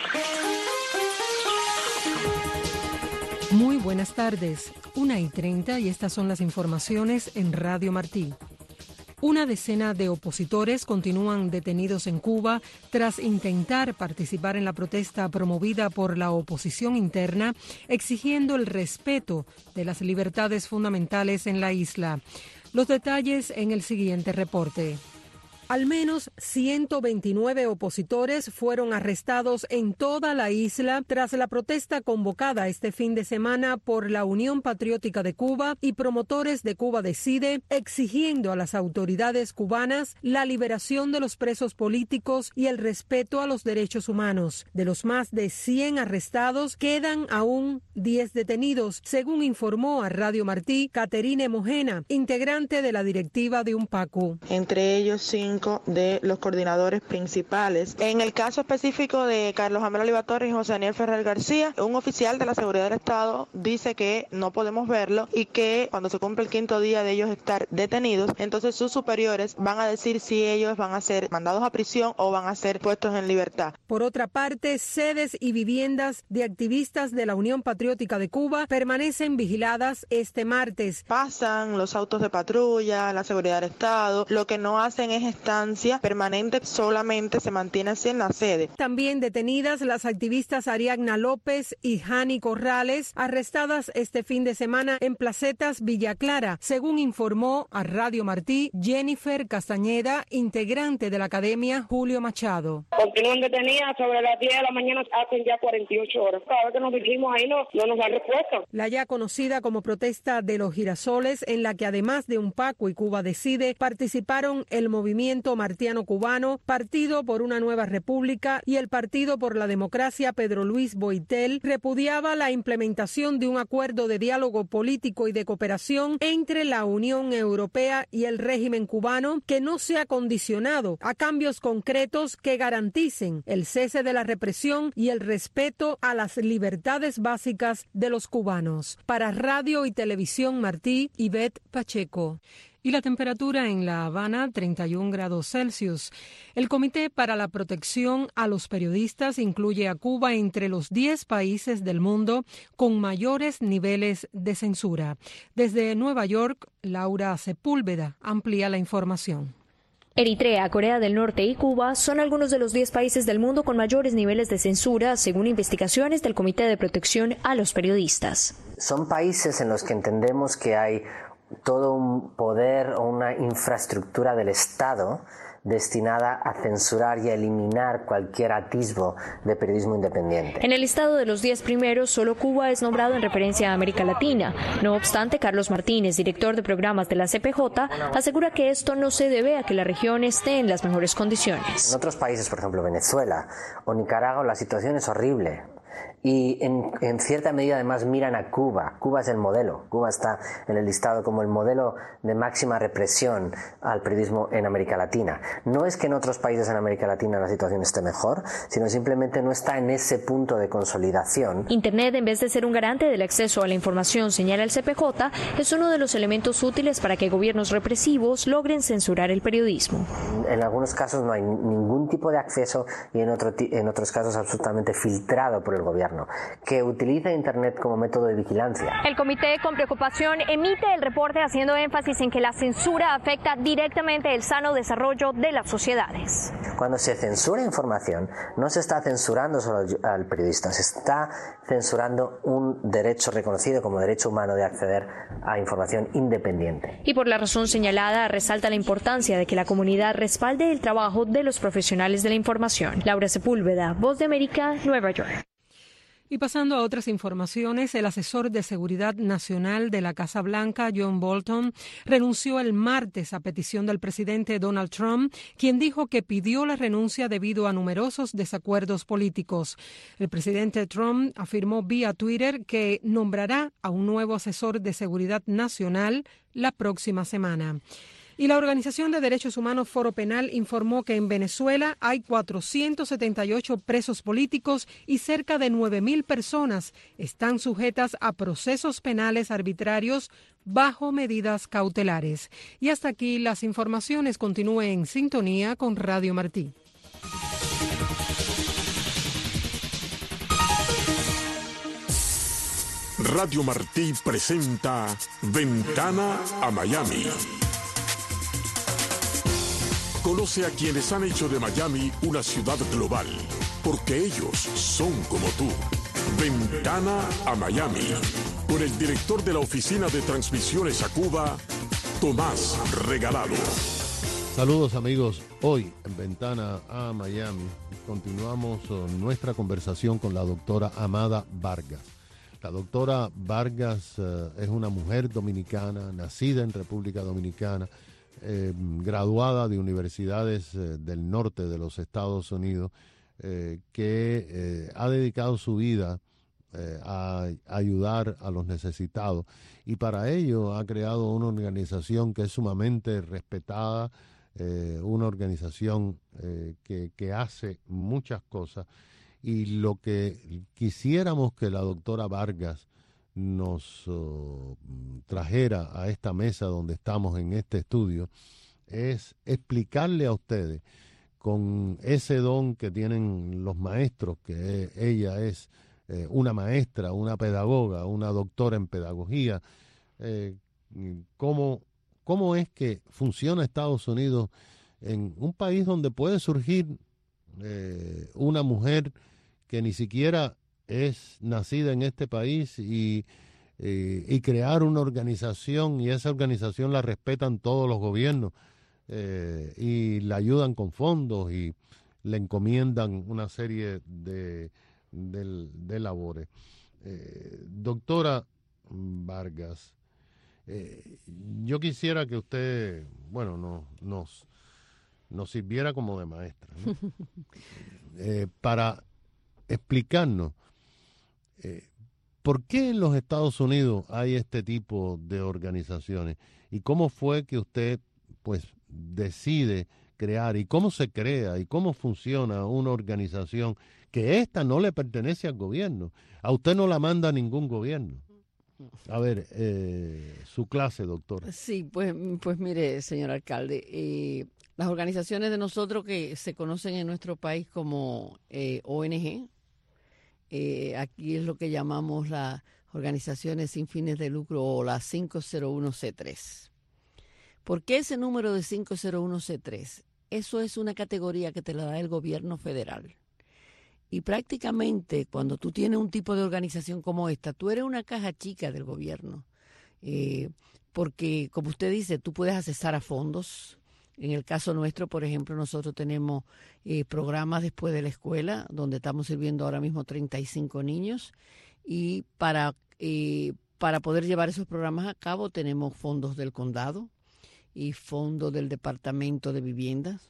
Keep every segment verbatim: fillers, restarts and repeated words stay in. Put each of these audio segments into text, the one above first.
Muy buenas tardes, una y treinta y estas son las informaciones en Radio Martí. Una decena de opositores continúan detenidos en Cuba tras intentar participar en la protesta promovida por la oposición interna, exigiendo el respeto de las libertades fundamentales en la isla. Los detalles en el siguiente reporte. Al menos ciento veintinueve opositores fueron arrestados en toda la isla tras la protesta convocada este fin de semana por la Unión Patriótica de Cuba y promotores de Cuba Decide, exigiendo a las autoridades cubanas la liberación de los presos políticos y el respeto a los derechos humanos. De los más de cien arrestados, quedan aún diez detenidos, según informó a Radio Martí Caterine Mojena, integrante de la directiva de UNPACU. Entre ellos, cinco de los coordinadores principales. En el caso específico de Carlos Amelo Oliva Torres y José Daniel Ferrer García, un oficial de la seguridad del Estado dice que no podemos verlo y que cuando se cumple el quinto día de ellos estar detenidos, entonces sus superiores van a decir si ellos van a ser mandados a prisión o van a ser puestos en libertad. Por otra parte, sedes y viviendas de activistas de la Unión Patriótica de Cuba permanecen vigiladas este martes. Pasan los autos de patrulla, la seguridad del Estado, lo que no hacen es estancia permanente, solamente se mantiene así en la sede. También detenidas las activistas Ariadna López y Jani Corrales, arrestadas este fin de semana en Placetas Villa Clara, según informó a Radio Martí Jennifer Castañeda, integrante de la Academia Julio Machado. Continúan detenidas sobre las diez de la mañana, hacen ya cuarenta y ocho horas. Cada vez que nos dirigimos ahí no, no nos dan respuesta. La ya conocida como protesta de los girasoles, en la que además de UNPACU y Cuba Decide, participaron el movimiento Martiano Cubano, Partido por una Nueva República y el Partido por la Democracia Pedro Luis Boitel, repudiaba la implementación de un acuerdo de diálogo político y de cooperación entre la Unión Europea y el régimen cubano que no sea condicionado a cambios concretos que garanticen el cese de la represión y el respeto a las libertades básicas de los cubanos. Para Radio y Televisión Martí, Ivette Pacheco. Y la temperatura en La Habana, treinta y un grados Celsius. El Comité para la Protección a los Periodistas incluye a Cuba entre los diez países del mundo con mayores niveles de censura. Desde Nueva York, Laura Sepúlveda amplía la información. Eritrea, Corea del Norte y Cuba son algunos de los diez países del mundo con mayores niveles de censura, según investigaciones del Comité de Protección a los Periodistas. Son países en los que entendemos que hay todo un poder o una infraestructura del Estado destinada a censurar y a eliminar cualquier atisbo de periodismo independiente. En el listado de los diez primeros, solo Cuba es nombrado en referencia a América Latina. No obstante, Carlos Martínez, director de programas de la C P J, asegura que esto no se debe a que la región esté en las mejores condiciones. En otros países, por ejemplo Venezuela o Nicaragua, la situación es horrible. Y en, en cierta medida además miran a Cuba. Cuba es el modelo. Cuba está en el listado como el modelo de máxima represión al periodismo en América Latina. No es que en otros países en América Latina la situación esté mejor, sino simplemente no está en ese punto de consolidación. Internet, en vez de ser un garante del acceso a la información, señala el C P J, es uno de los elementos útiles para que gobiernos represivos logren censurar el periodismo. En algunos casos no hay ningún tipo de acceso y en, otro, en otros casos absolutamente filtrado por el gobierno, que utiliza Internet como método de vigilancia. El comité, con preocupación, emite el reporte haciendo énfasis en que la censura afecta directamente el sano desarrollo de las sociedades. Cuando se censura información, no se está censurando solo al periodista, se está censurando un derecho reconocido como derecho humano de acceder a información independiente. Y por la razón señalada, resalta la importancia de que la comunidad respalde el trabajo de los profesionales de la información. Laura Sepúlveda, Voz de América, Nueva York. Y pasando a otras informaciones, el asesor de Seguridad Nacional de la Casa Blanca, John Bolton, renunció el martes a petición del presidente Donald Trump, quien dijo que pidió la renuncia debido a numerosos desacuerdos políticos. El presidente Trump afirmó vía Twitter que nombrará a un nuevo asesor de Seguridad Nacional la próxima semana. Y la Organización de Derechos Humanos Foro Penal informó que en Venezuela hay cuatrocientos setenta y ocho presos políticos y cerca de nueve mil personas están sujetas a procesos penales arbitrarios bajo medidas cautelares. Y hasta aquí las informaciones. Continúe en sintonía con Radio Martí. Radio Martí presenta Ventana a Miami. Conoce a quienes han hecho de Miami una ciudad global, porque ellos son como tú. Ventana a Miami, con el director de la Oficina de Transmisiones a Cuba, Tomás Regalado. Saludos amigos, hoy en Ventana a Miami continuamos nuestra conversación con la doctora Amada Vargas. La doctora Vargas uh, es una mujer dominicana, nacida en República Dominicana, eh, graduada de universidades eh, del norte de los Estados Unidos, eh, que eh, ha dedicado su vida eh, a, a ayudar a los necesitados, y para ello ha creado una organización que es sumamente respetada, eh, una organización eh, que, que hace muchas cosas. Y lo que quisiéramos que la doctora Vargas nos uh, trajera a esta mesa donde estamos en este estudio es explicarle a ustedes, con ese don que tienen los maestros, que ella es eh, una maestra, una pedagoga, una doctora en pedagogía, eh, cómo, cómo es que funciona Estados Unidos en un país donde puede surgir eh, una mujer que ni siquiera es nacida en este país y, y, y crear una organización, y esa organización la respetan todos los gobiernos eh, y la ayudan con fondos y le encomiendan una serie de, de, de labores. Eh, doctora Vargas, eh, yo quisiera que usted, bueno, no, nos, nos sirviera como de maestra, ¿no? eh, para explicarnos eh, por qué en los Estados Unidos hay este tipo de organizaciones y cómo fue que usted pues decide crear, y cómo se crea y cómo funciona una organización que esta no le pertenece al gobierno. A usted no la manda ningún gobierno. A ver, eh, su clase, doctora. Sí, pues, pues mire, señor alcalde, eh, las organizaciones de nosotros que se conocen en nuestro país como eh, O N G, Eh, aquí es lo que llamamos las organizaciones sin fines de lucro, o la cinco cero uno C tres. ¿Por qué ese número de cinco cero uno C tres? Eso es una categoría que te la da el gobierno federal. Y prácticamente cuando tú tienes un tipo de organización como esta, tú eres una caja chica del gobierno. Eh, porque, como usted dice, tú puedes accesar a fondos. En el caso nuestro, por ejemplo, nosotros tenemos eh, programas después de la escuela, donde estamos sirviendo ahora mismo treinta y cinco niños, y para, eh, para poder llevar esos programas a cabo tenemos fondos del condado y fondos del Departamento de Viviendas.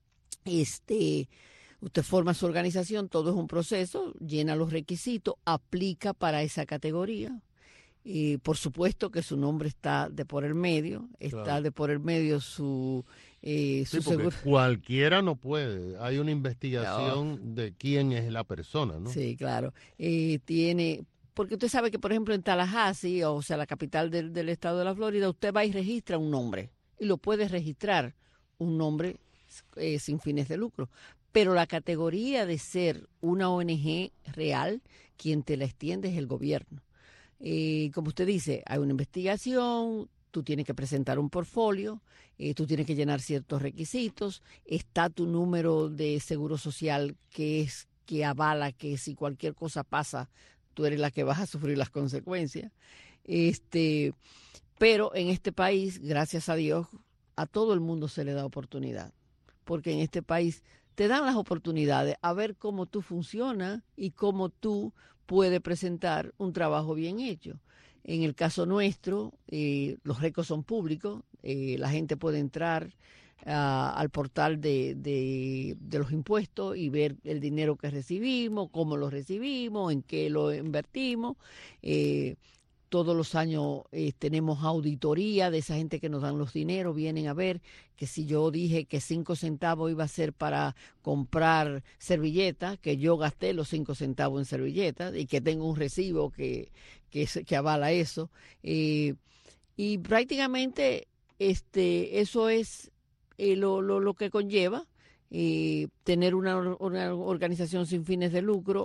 Este, usted forma su organización, todo es un proceso, llena los requisitos, aplica para esa categoría. Y por supuesto que su nombre está de por el medio, está claro. de por el medio su, eh, su sí, porque seguro. Cualquiera no puede, hay una investigación no. de quién es la persona, ¿no? Sí, claro. Eh, tiene, porque usted sabe que, por ejemplo, en Tallahassee, o sea, la capital del, del estado de la Florida, usted va y registra un nombre, y lo puede registrar un nombre eh, sin fines de lucro. Pero la categoría de ser una O N G real, quien te la extiende es el gobierno. Eh, como usted dice, hay una investigación, tú tienes que presentar un portfolio, eh, tú tienes que llenar ciertos requisitos, está tu número de seguro social que es que avala que si cualquier cosa pasa, tú eres la que vas a sufrir las consecuencias. Este, pero en este país, gracias a Dios, a todo el mundo se le da oportunidad, porque en este país te dan las oportunidades a ver cómo tú funcionas y cómo tú puede presentar un trabajo bien hecho. En el caso nuestro, eh, los récords son públicos, eh, la gente puede entrar uh, al portal de, de, de los impuestos y ver el dinero que recibimos, cómo lo recibimos, en qué lo invertimos. Eh, todos los años eh, tenemos auditoría de esa gente que nos dan los dineros, vienen a ver que si yo dije que cinco centavos iba a ser para comprar servilletas, que yo gasté los cinco centavos en servilletas y que tengo un recibo que, que, que avala eso. Eh, y prácticamente este, eso es eh, lo, lo, lo que conlleva eh, tener una, una organización sin fines de lucro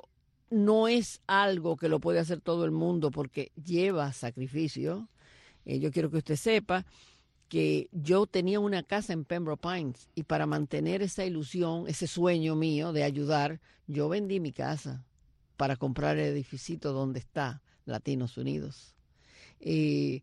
no es algo que lo puede hacer todo el mundo porque lleva sacrificio. Eh, yo quiero que usted sepa que yo tenía una casa en Pembroke Pines y para mantener esa ilusión, ese sueño mío de ayudar, yo vendí mi casa para comprar el edificio donde está Latinos Unidos. Eh,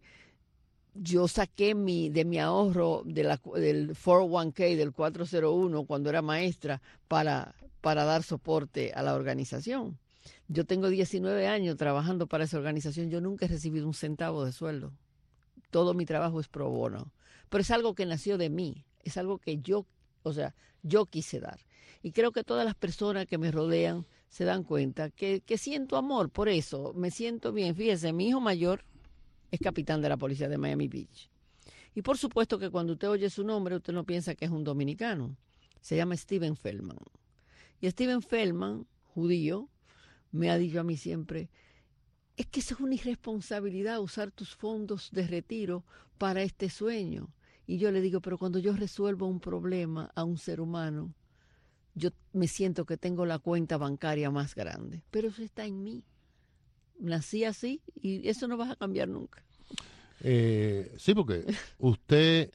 yo saqué mi, de mi ahorro de la, del cuatro oh uno k, del cuatro cero uno, cuando era maestra, para, para dar soporte a la organización. Yo tengo diecinueve años trabajando para esa organización, yo nunca he recibido un centavo de sueldo. Todo mi trabajo es pro bono. Pero es algo que nació de mí, es algo que yo, o sea, yo quise dar. Y creo que todas las personas que me rodean se dan cuenta que, que siento amor por eso, me siento bien. Fíjese, mi hijo mayor es capitán de la policía de Miami Beach. Y por supuesto que cuando usted oye su nombre, usted no piensa que es un dominicano. Se llama Steven Feldman. Y Steven Feldman, judío, me ha dicho a mí siempre, es que eso es una irresponsabilidad usar tus fondos de retiro para este sueño. Y yo le digo, pero cuando yo resuelvo un problema a un ser humano, yo me siento que tengo la cuenta bancaria más grande. Pero eso está en mí. Nací así y eso no va a cambiar nunca. Eh, sí, porque usted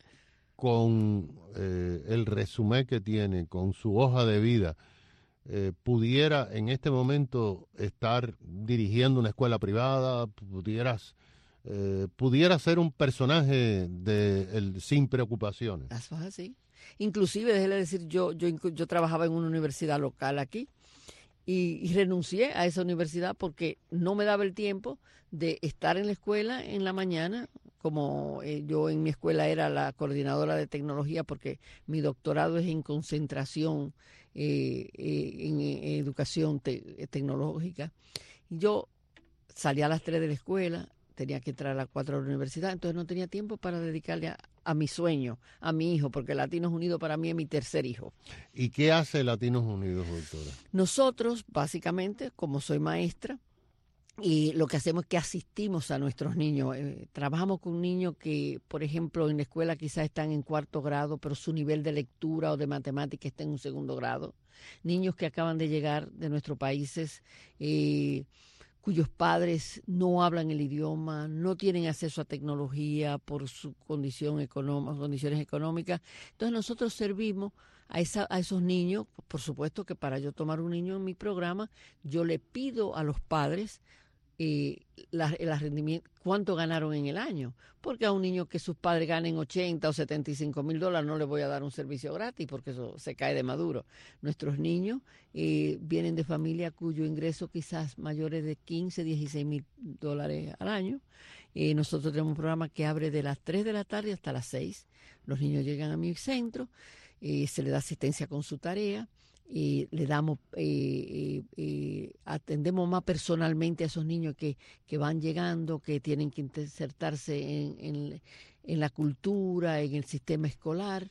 con eh, el resumen que tiene, con su hoja de vida, Eh, pudiera en este momento estar dirigiendo una escuela privada, pudieras eh, pudiera ser un personaje de el sin preocupaciones. Eso es así. Inclusive, déjele decir, yo, yo, yo trabajaba en una universidad local aquí y, y renuncié a esa universidad porque no me daba el tiempo de estar en la escuela en la mañana, como eh, yo en mi escuela era la coordinadora de tecnología porque mi doctorado es en concentración Eh, eh, en, en educación te, tecnológica. Yo salía a las tres de la escuela, tenía que entrar a las cuatro de la universidad, entonces no tenía tiempo para dedicarle a, a mi sueño, a mi hijo, porque Latinos Unidos para mí es mi tercer hijo. ¿Y qué hace Latinos Unidos, doctora? Nosotros, básicamente, como soy maestra, y lo que hacemos es que asistimos a nuestros niños. Eh, trabajamos con niños que, por ejemplo, en la escuela quizás están en cuarto grado, pero su nivel de lectura o de matemática está en un segundo grado. Niños que acaban de llegar de nuestros países, eh, cuyos padres no hablan el idioma, no tienen acceso a tecnología por su condición económica, condiciones económicas. Entonces nosotros servimos a, esa, a esos niños. Por supuesto que para yo tomar un niño en mi programa, yo le pido a los padres Eh, la, la rendimiento, cuánto ganaron en el año, porque a un niño que sus padres ganen ochenta o setenta y cinco mil dólares no le voy a dar un servicio gratis porque eso se cae de maduro. Nuestros niños eh, vienen de familias cuyo ingreso quizás mayores de quince, dieciséis mil dólares al año. Eh, nosotros tenemos un programa que abre de las tres de la tarde hasta las seis. Los niños llegan a mi centro, eh, se les da asistencia con su tarea. Y le damos, eh, eh, atendemos más personalmente a esos niños que, que van llegando, que tienen que insertarse en, en, en la cultura, en el sistema escolar,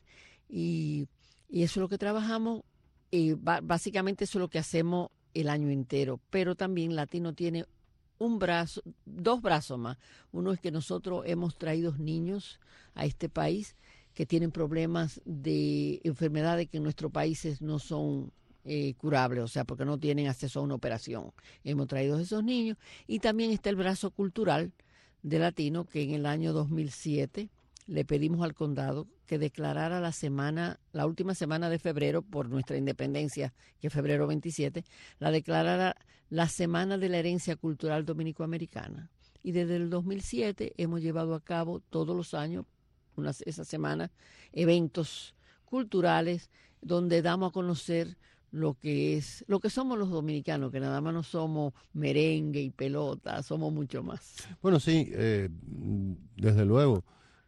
y, y eso es lo que trabajamos, y básicamente eso es lo que hacemos el año entero, pero también Latino tiene un brazo, dos brazos más. Uno es que nosotros hemos traído niños a este país que tienen problemas de enfermedades que en nuestros países no son eh, curables, o sea, porque no tienen acceso a una operación. Hemos traído a esos niños. Y también está el brazo cultural de Latino, que en el año dos mil siete le pedimos al condado que declarara la semana, la última semana de febrero, por nuestra independencia, que es febrero veintisiete, la declarara la Semana de la Herencia Cultural Dominico-Americana. Y desde el dos mil siete hemos llevado a cabo todos los años, Unas, esa semana, eventos culturales donde damos a conocer lo que es, lo que somos los dominicanos, que nada más no somos merengue y pelota, somos mucho más. Bueno, sí, eh, desde luego.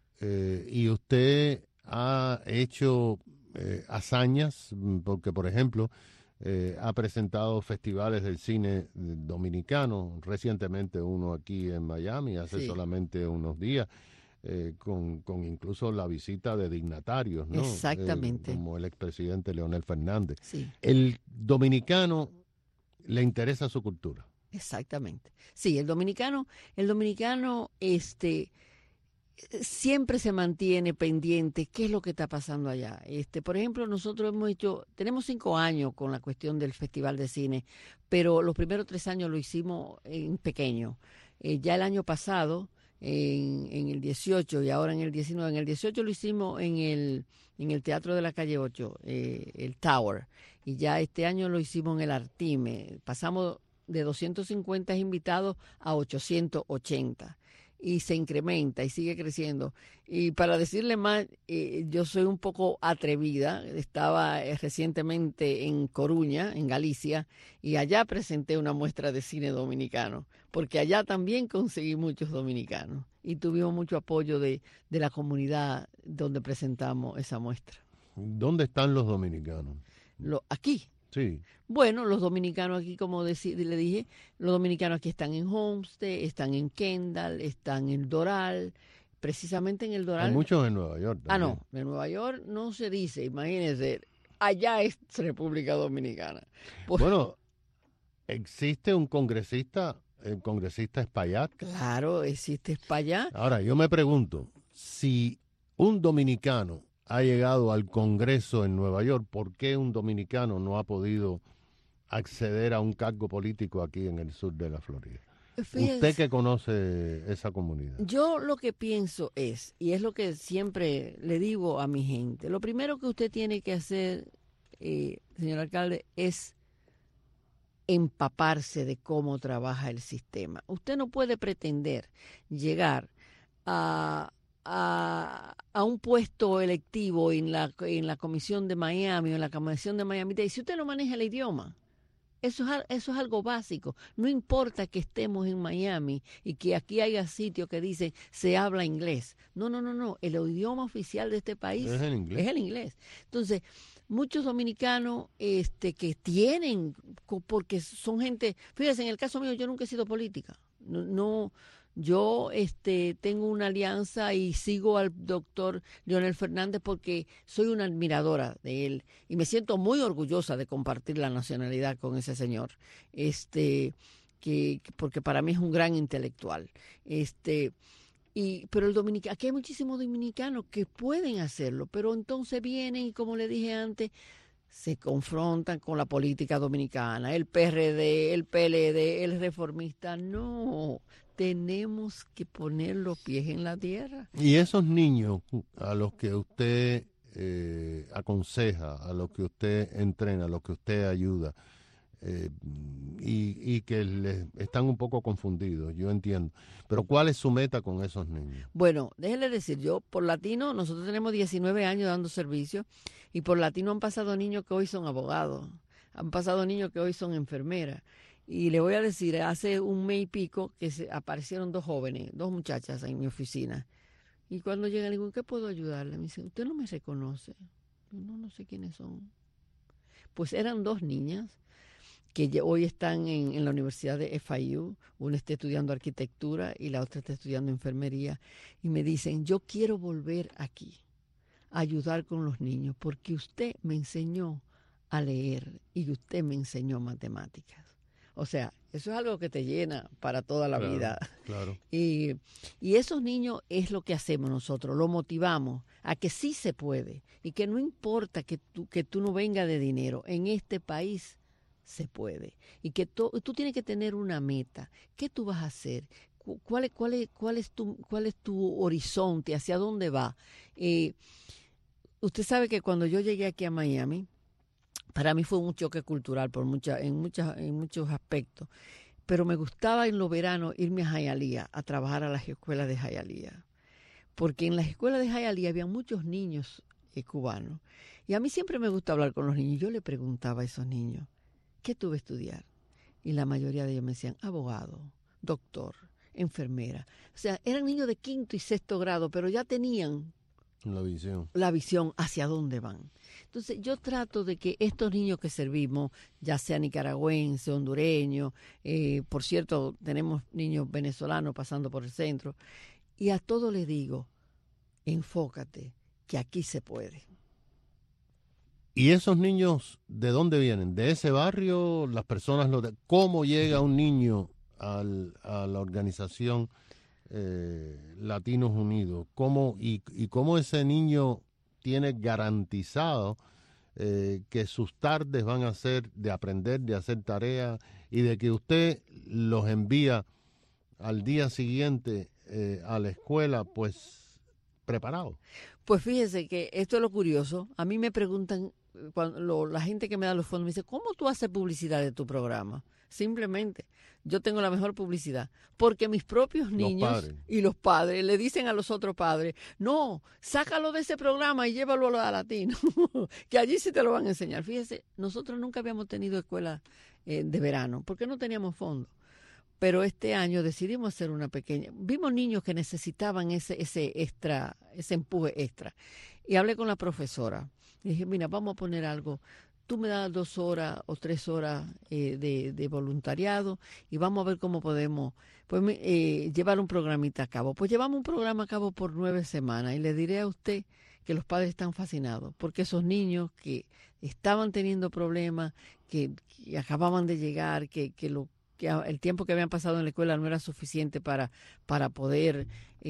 Eh, y usted ha hecho eh, hazañas, porque por ejemplo, eh, ha presentado festivales del cine dominicano, recientemente uno aquí en Miami, hace sí. solamente unos días. Eh, con, con incluso la visita de dignatarios, ¿no? Exactamente. Eh, como el expresidente Leonel Fernández. Sí. El dominicano le interesa su cultura. Exactamente. Sí, el dominicano, el dominicano, este, siempre se mantiene pendiente qué es lo que está pasando allá. Este, por ejemplo, nosotros hemos hecho, tenemos cinco años con la cuestión del Festival de Cine, pero los primeros tres años lo hicimos en pequeño. Eh, ya el año pasado, en, en el dieciocho y ahora en el diecinueve, en el dieciocho lo hicimos en el, en el Teatro de la Calle ocho, eh, el Tower, y ya este año lo hicimos en el Artime. Pasamos de doscientos cincuenta invitados a ochocientos ochenta. Y se incrementa y sigue creciendo. Y para decirle más, eh, yo soy un poco atrevida. Estaba eh, recientemente en Coruña, en Galicia, y allá presenté una muestra de cine dominicano, porque allá también conseguí muchos dominicanos y tuvimos mucho apoyo de, de la comunidad donde presentamos esa muestra. ¿Dónde están los dominicanos? Lo, aquí. Sí. Bueno, los dominicanos aquí, como deci- le dije, los dominicanos aquí están en Homestead, están en Kendall, están en Doral, precisamente en el Doral. Hay muchos en Nueva York también. Ah, no, en Nueva York no se dice, imagínense, allá es República Dominicana. Por... Bueno, existe un congresista, el congresista Espaillat. Claro, existe Espaillat. Ahora, yo me pregunto, si un dominicano ha llegado al Congreso en Nueva York, ¿por qué un dominicano no ha podido acceder a un cargo político aquí en el sur de la Florida? Fíjense, usted que conoce esa comunidad. Yo lo que pienso es, y es lo que siempre le digo a mi gente, lo primero que usted tiene que hacer, eh, señor alcalde, es empaparse de cómo trabaja el sistema. Usted no puede pretender llegar a... A, a un puesto electivo en la, en la Comisión de Miami o en la Comisión de Miami-Dade, si usted no maneja el idioma. Eso es, eso es algo básico. No importa que estemos en Miami y que aquí haya sitios que dicen se habla inglés. No, no, no, no. El idioma oficial de este país es el inglés. Es el inglés. Entonces, muchos dominicanos este, que tienen, porque son gente, fíjense, en el caso mío yo nunca he sido política. No, no Yo este, tengo una alianza y sigo al doctor Leonel Fernández porque soy una admiradora de él y me siento muy orgullosa de compartir la nacionalidad con ese señor, este, que, porque para mí es un gran intelectual. Este, y, pero el dominicano, aquí hay muchísimos dominicanos que pueden hacerlo, pero entonces vienen y, como le dije antes, se confrontan con la política dominicana, el P R D, el P L D, el reformista. No, tenemos que poner los pies en la tierra. Y esos niños a los que usted eh, aconseja, a los que usted entrena, a los que usted ayuda, eh, y, y que les están un poco confundidos, yo entiendo. Pero ¿cuál es su meta con esos niños? Bueno, déjele decir, yo por Latino, nosotros tenemos diecinueve años dando servicio, y por Latino han pasado niños que hoy son abogados, han pasado niños que hoy son enfermeras. Y le voy a decir, hace un mes y pico que se aparecieron dos jóvenes, dos muchachas en mi oficina. Y cuando llegan, le digo, ¿qué puedo ayudarle? Me dicen, ¿usted no me reconoce? Yo, no, no sé quiénes son. Pues eran dos niñas que hoy están en, en la Universidad de F I U. Una está estudiando arquitectura y la otra está estudiando enfermería. Y me dicen, yo quiero volver aquí a ayudar con los niños porque usted me enseñó a leer y usted me enseñó matemáticas. O sea, eso es algo que te llena para toda la claro, vida. Claro. Y, y esos niños es lo que hacemos nosotros, lo motivamos a que sí se puede y que no importa que tú, que tú no vengas de dinero, en este país se puede. Y que to, tú tienes que tener una meta. ¿Qué tú vas a hacer? ¿Cuál es, cuál es, cuál es, tu, cuál es tu horizonte? ¿Hacia dónde va? Eh, usted sabe que cuando yo llegué aquí a Miami, para mí fue un choque cultural por mucha, en, muchas, en muchos aspectos, pero me gustaba en los veranos irme a Hialeah a trabajar a las escuelas de Hialeah, porque en las escuelas de Hialeah había muchos niños eh, cubanos, y a mí siempre me gusta hablar con los niños. Yo le preguntaba a esos niños, ¿qué tuve que estudiar? Y la mayoría de ellos me decían, abogado, doctor, enfermera. O sea, eran niños de quinto y sexto grado, pero ya tenían la visión. La visión hacia dónde van. Entonces, yo trato de que estos niños que servimos, ya sea nicaragüense, hondureño, eh, por cierto, tenemos niños venezolanos pasando por el centro, y a todos les digo, enfócate, que aquí se puede. ¿Y esos niños de dónde vienen? ¿De ese barrio? ¿Las personas lo de, cómo llega un niño al, a la organización eh, Latinos Unidos, cómo, y, y cómo ese niño tiene garantizado eh, que sus tardes van a ser de aprender, de hacer tareas y de que usted los envía al día siguiente eh, a la escuela, pues preparados. Pues fíjese que esto es lo curioso. A mí me preguntan, cuando lo, la gente que me da los fondos me dice, ¿cómo tú haces publicidad de tu programa? Simplemente, yo tengo la mejor publicidad, porque mis propios niños los y los padres le dicen a los otros padres, no, sácalo de ese programa y llévalo a Latino, que allí sí te lo van a enseñar. Fíjese, nosotros nunca habíamos tenido escuela eh, de verano, porque no teníamos fondos. Pero este año decidimos hacer una pequeña. Vimos niños que necesitaban ese, ese extra, ese empuje extra. Y hablé con la profesora. Y dije, mira, vamos a poner algo. Tú me das dos horas o tres horas eh, de, de voluntariado y vamos a ver cómo podemos pues, eh, llevar un programita a cabo. Pues llevamos un programa a cabo por nueve semanas y le diré a usted que los padres están fascinados porque esos niños que estaban teniendo problemas, que, que acababan de llegar, que, que lo que el tiempo que habían pasado en la escuela no era suficiente para, para poder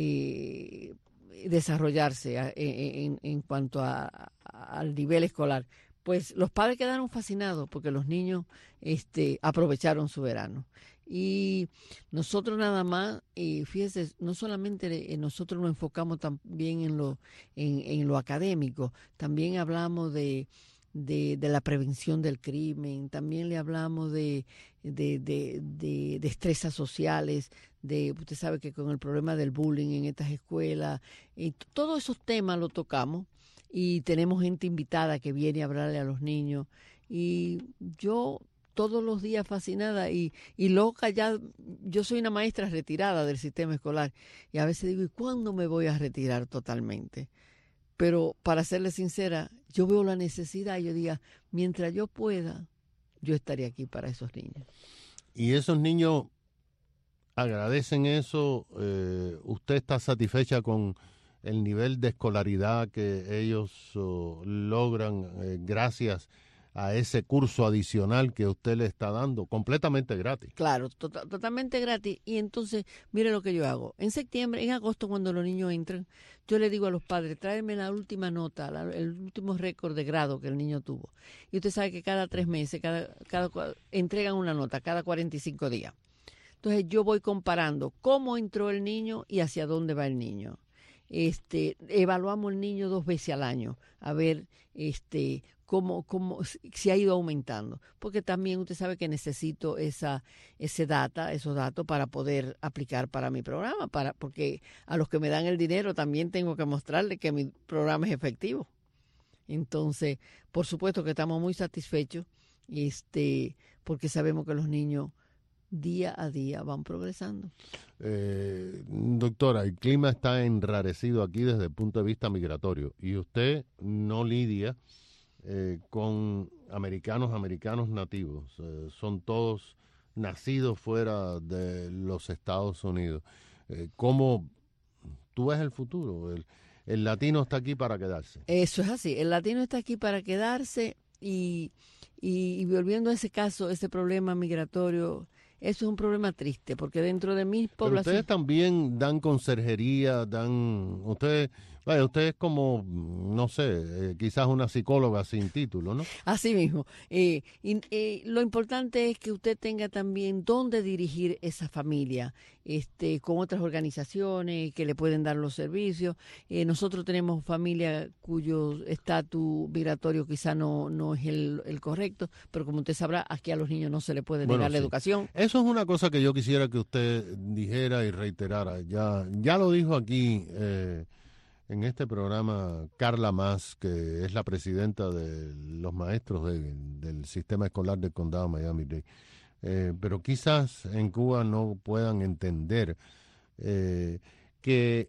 eh, desarrollarse a, en, en cuanto a, a, al nivel escolar. Pues los padres quedaron fascinados porque los niños este, aprovecharon su verano. Y nosotros nada más, y fíjese, no solamente nosotros nos enfocamos también en lo, en, en lo académico, también hablamos de... De, de la prevención del crimen, también le hablamos de, de, de, de destrezas sociales, de usted sabe que con el problema del bullying en estas escuelas, y todos esos temas los tocamos y tenemos gente invitada que viene a hablarle a los niños y yo todos los días fascinada y, y loca ya, yo soy una maestra retirada del sistema escolar y a veces digo, ¿y cuándo me voy a retirar totalmente? Pero para serle sincera, yo veo la necesidad y yo diga, mientras yo pueda, yo estaré aquí para esos niños. Y esos niños agradecen eso. Eh, ¿Usted está satisfecha con el nivel de escolaridad que ellos oh, logran eh, gracias a ese curso adicional que usted le está dando, completamente gratis? Claro, to totalmente gratis. Y entonces, mire lo que yo hago. En septiembre, en agosto, cuando los niños entran, yo le digo a los padres, tráeme la última nota, la, el último récord de grado que el niño tuvo. Y usted sabe que cada tres meses, cada, cada entregan una nota, cada cuarenta y cinco días. Entonces, yo voy comparando cómo entró el niño y hacia dónde va el niño. Este, evaluamos el niño dos veces al año, a ver, este... Cómo, cómo se ha ido aumentando, porque también usted sabe que necesito esa ese data, esos datos para poder aplicar para mi programa, para porque a los que me dan el dinero también tengo que mostrarles que mi programa es efectivo. Entonces, por supuesto que estamos muy satisfechos, este, porque sabemos que los niños día a día van progresando. Eh, doctora, el clima está enrarecido aquí desde el punto de vista migratorio y usted no lidia Eh, con americanos, americanos nativos, eh, son todos nacidos fuera de los Estados Unidos. Eh, ¿Cómo tú ves el futuro? El, el latino está aquí para quedarse. Eso es así, el latino está aquí para quedarse y, y, y volviendo a ese caso, ese problema migratorio, eso es un problema triste porque dentro de mi población... Pero ustedes también dan conserjería, dan... Ustedes... Vaya, usted es como, no sé, eh, quizás una psicóloga sin título, ¿no? Así mismo. Eh, y, eh, lo importante es que usted tenga también dónde dirigir esa familia, este, con otras organizaciones que le pueden dar los servicios. Eh, nosotros tenemos familia cuyo estatus migratorio quizá no, no es el, el correcto, pero como usted sabrá, aquí a los niños no se le puede negar bueno, la sí. educación. Eso es una cosa que yo quisiera que usted dijera y reiterara. Ya, ya lo dijo aquí... Eh, en este programa Carla Mas, que es la presidenta de los maestros de, del sistema escolar del condado de Miami-Dade. Eh, pero quizás en Cuba no puedan entender eh, que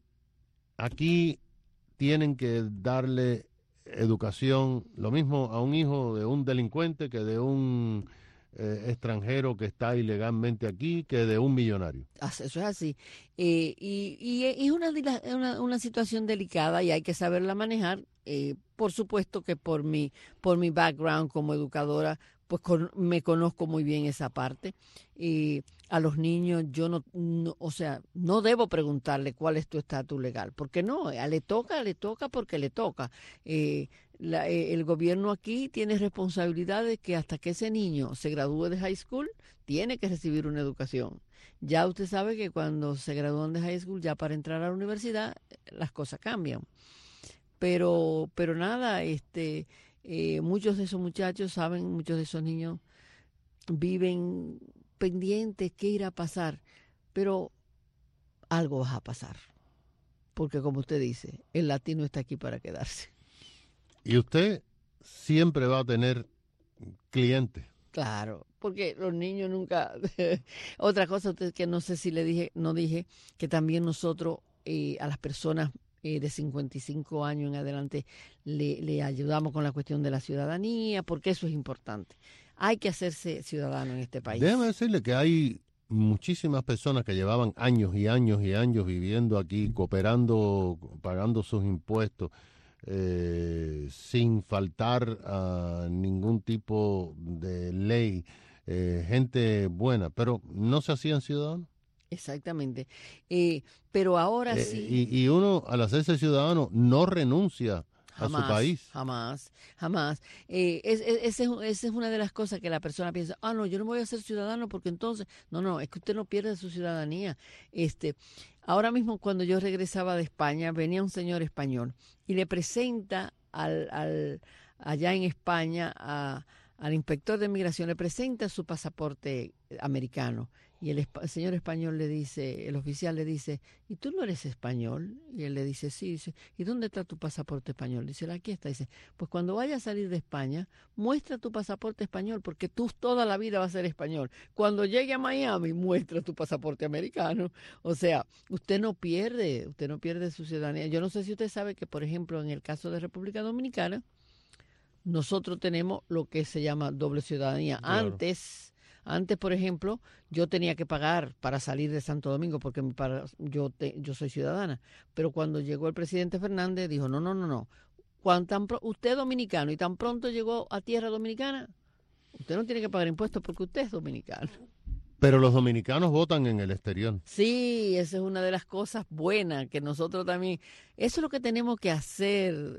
aquí tienen que darle educación, lo mismo a un hijo de un delincuente que de un eh, extranjero que está ilegalmente aquí, que de un millonario. Eso es así. Eh, y, y es una, una, una situación delicada y hay que saberla manejar. Eh, por supuesto que por mi, por mi background como educadora, pues con, me conozco muy bien esa parte. Y a los niños yo no, no, o sea, no debo preguntarle cuál es tu estatus legal, porque no, le toca, le toca porque le toca. Eh, la, eh, el gobierno aquí tiene responsabilidad de que hasta que ese niño se gradúe de high school, tiene que recibir una educación. Ya usted sabe que cuando se gradúan de high school, ya para entrar a la universidad, las cosas cambian. Pero, pero nada, este, eh, muchos de esos muchachos saben, muchos de esos niños viven pendientes qué irá a pasar, pero algo va a pasar, porque como usted dice, el latino está aquí para quedarse. Y usted siempre va a tener clientes. Claro, porque los niños nunca... Otra cosa que no sé si le dije, no dije, que también nosotros eh, a las personas eh, de cincuenta y cinco años en adelante le, le ayudamos con la cuestión de la ciudadanía, porque eso es importante. Hay que hacerse ciudadano en este país. Déjeme decirle que hay muchísimas personas que llevaban años y años y años viviendo aquí, cooperando, pagando sus impuestos, eh, sin faltar a ningún tipo de ley, eh, gente buena, pero no se hacían ciudadanos. Exactamente. Eh, pero ahora eh, sí... Y, y uno, al hacerse ciudadano, no renuncia Jamás, a su país. Jamás, jamás. Eh, es, es, esa es, es una de las cosas que la persona piensa, ah, no, yo no voy a ser ciudadano porque entonces, no, no, es que usted no pierde su ciudadanía. Este, ahora mismo cuando yo regresaba de España, venía un señor español y le presenta al, al allá en España a, al inspector de migración, le presenta su pasaporte americano. Y el, el señor español le dice, el oficial le dice, ¿y tú no eres español? Y él le dice, sí. Dice, ¿y dónde está tu pasaporte español? Dice, aquí está. Dice, pues cuando vayas a salir de España, muestra tu pasaporte español, porque tú toda la vida vas a ser español. Cuando llegue a Miami, muestra tu pasaporte americano. O sea, usted no pierde, usted no pierde su ciudadanía. Yo no sé si usted sabe que, por ejemplo, en el caso de República Dominicana, nosotros tenemos lo que se llama doble ciudadanía. Claro. Antes... Antes, por ejemplo, yo tenía que pagar para salir de Santo Domingo porque mi para, yo, te, yo soy ciudadana. Pero cuando llegó el presidente Fernández, dijo, no, no, no, no. Cuando tan pro, usted es dominicano y tan pronto llegó a tierra dominicana, usted no tiene que pagar impuestos porque usted es dominicano. Pero los dominicanos votan en el exterior. Sí, esa es una de las cosas buenas que nosotros también... Eso es lo que tenemos que hacer...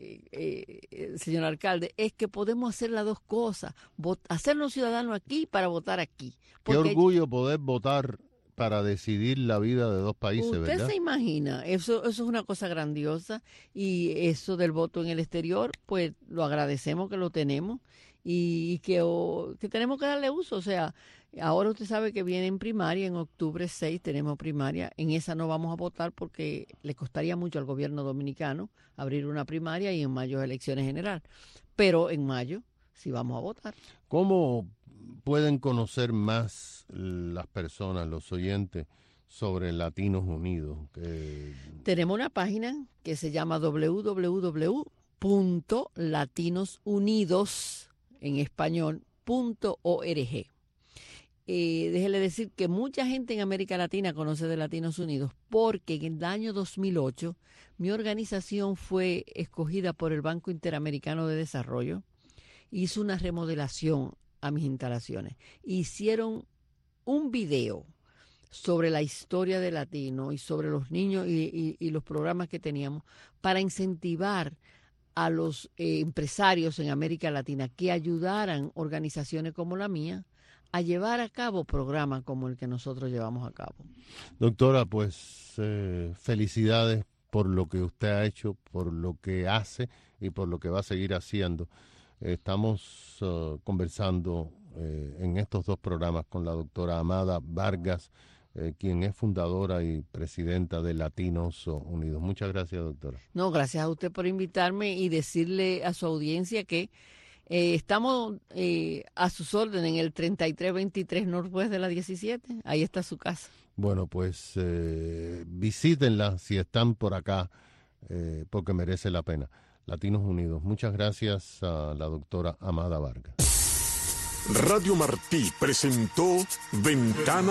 Eh, eh, señor alcalde, es que podemos hacer las dos cosas, vot- hacernos ciudadanos aquí para votar aquí. Qué orgullo poder votar para decidir la vida de dos países, usted ¿verdad? Usted se imagina, eso, eso es una cosa grandiosa, y eso del voto en el exterior, pues lo agradecemos que lo tenemos y, y que, o, que tenemos que darle uso. O sea, ahora usted sabe que viene en primaria, en octubre seis tenemos primaria, en esa no vamos a votar porque le costaría mucho al gobierno dominicano abrir una primaria y en mayo elecciones generales, pero en mayo sí vamos a votar. ¿Cómo pueden conocer más las personas, los oyentes, sobre Latinos Unidos? Que... Tenemos una página que se llama doble u doble u doble u punto latinos unidos en español punto org. Eh, déjele decir que mucha gente en América Latina conoce de Latinos Unidos porque en el año dos mil ocho mi organización fue escogida por el Banco Interamericano de Desarrollo. Hizo una remodelación a mis instalaciones. Hicieron un video sobre la historia de Latino y sobre los niños y, y, y los programas que teníamos para incentivar a los eh, empresarios en América Latina que ayudaran organizaciones como la mía a llevar a cabo programas como el que nosotros llevamos a cabo. Doctora, pues eh, felicidades por lo que usted ha hecho, por lo que hace y por lo que va a seguir haciendo. Estamos uh, conversando eh, en estos dos programas con la doctora Amada Vargas, eh, quien es fundadora y presidenta de Latinos Unidos. Muchas gracias, doctora. No, gracias a usted por invitarme y decirle a su audiencia que Eh, estamos eh, a sus órdenes en el treinta y tres veintitrés Northwest de la diecisiete. Ahí está su casa. Bueno, pues eh, visítenla si están por acá, eh, porque merece la pena. Latinos Unidos. Muchas gracias a la doctora Amada Vargas. Radio Martí presentó Ventana